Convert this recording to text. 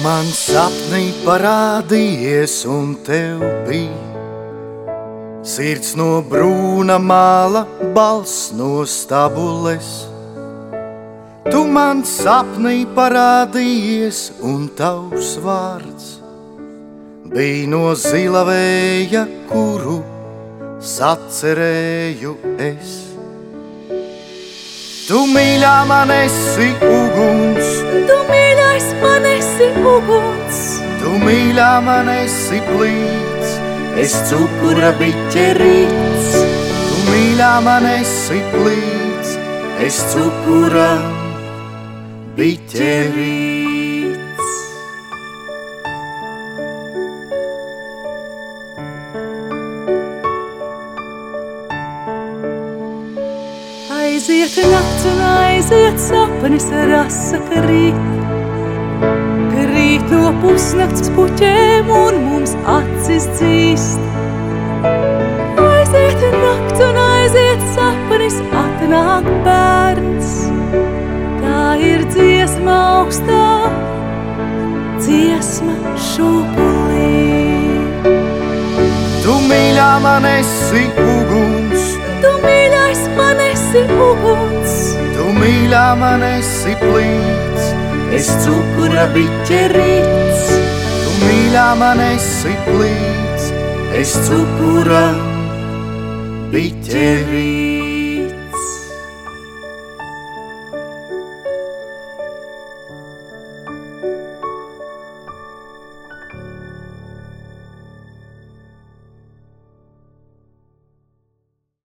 man sapnī parādījies un tev bija sirds no brūna māla, balss no stabules. Tu man sapnī parādījies un tavs vārds bija no zila vēja, kuru sacerēju es. Tu mīļā man esi uguns, tu mīļais man esi uguns, tu mīļā man esi plīts, es cukura biķerīts. Tu mīļā man esi plīts, es cukura biķerīts. Aiziet nakts un aiziet sapnis, rasa krīt no pusnakts puķēm un mums acis dzīst. Aiziet nakts un aiziet sapnis, atnāk bērns. Tā ir dziesma augstā, dziesma šūpulī. Tu mīļā man esi uguns, tu mīļais man esi uguns, tu mīļā man esi plīts, es cukura biķerīts. Tu mīļā man esi plīts, es cukura biķerīts.